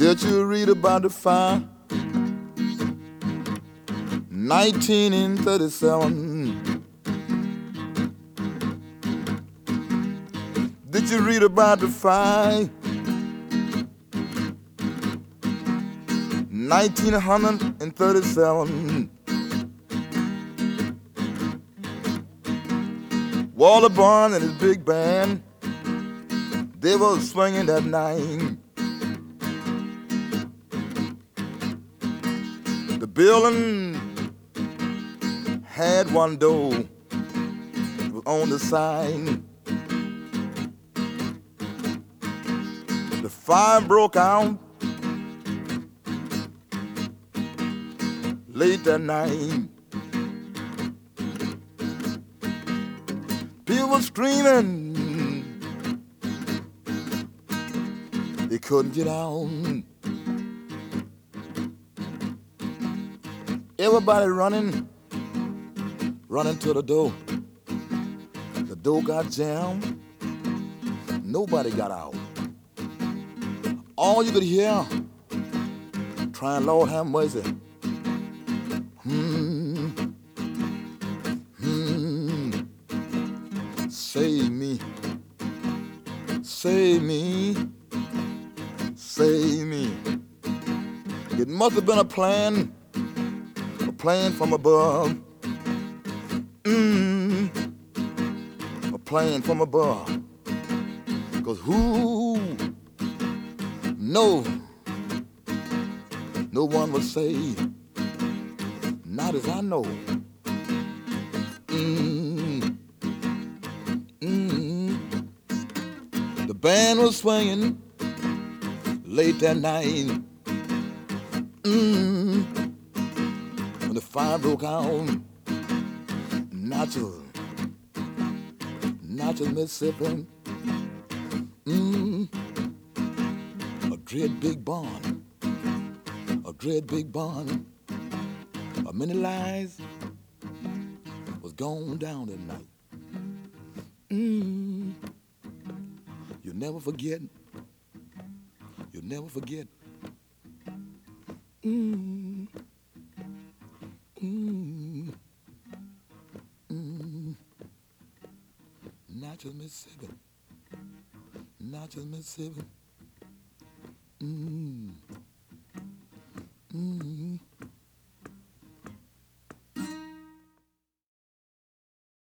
Did you read about the fire? 1937. Did you read about the fire? 1937. Walter Barnes and his big band, they were swinging that night. The building had one door, it was on the side. The fire broke out late that night. People were screaming, they couldn't get out. Everybody running to the door. The door got jammed. Nobody got out. All you could hear, trying, Lord have mercy. Save me, save me, save me. It must have been a plan from above. A plan from above. 'Cause who? No one was saved. Not as I know. The band was swinging late that night. When the fire broke out, Natchez, Mississippi. A great big barn, many lives was gone down that night. You never forget. Natchez, Mississippi.